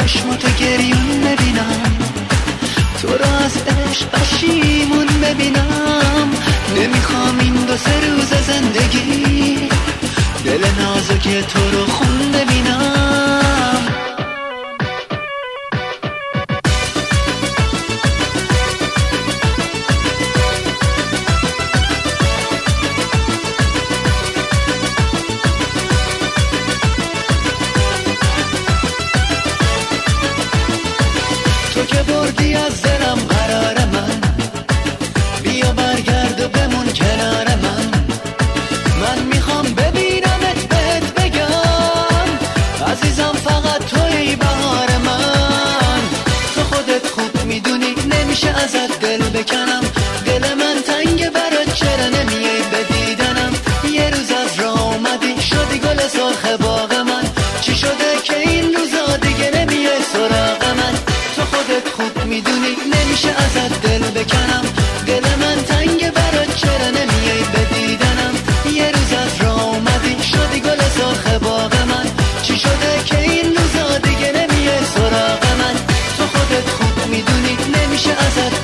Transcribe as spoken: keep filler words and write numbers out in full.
چشماتو گریون ببینم، تو رو از عشق پشیمون ببینم. نمیخوام این دو سه روز زندگی دل نازک تو رو خون ببینم. تو که بردی از دلم قرار من، بیا برگرد و بمون کنار من. من میخوام ببینمت بهت بگم عزیزم فقط توی بهار من. تو خودت خوب میدونی نمیشه ازت دل بکنم، دل من تنگ برات چرا نمیای به دیدنم. یه روز از راه اومدی شدی گل سرخ باغ من، چی شده که این روزا دیگه نمیای سراغ من. تو خودت خوب میدونی نمیشه ازت دل بکنم، دل من تنگ برات چرا نمیای به دیدنم. یه روز از راه اومدی شدی گل سرخ باغ من، چی شده که این روزا دیگه نمیای سراغ من. تو خودت خوب میدونی نمیشه ازت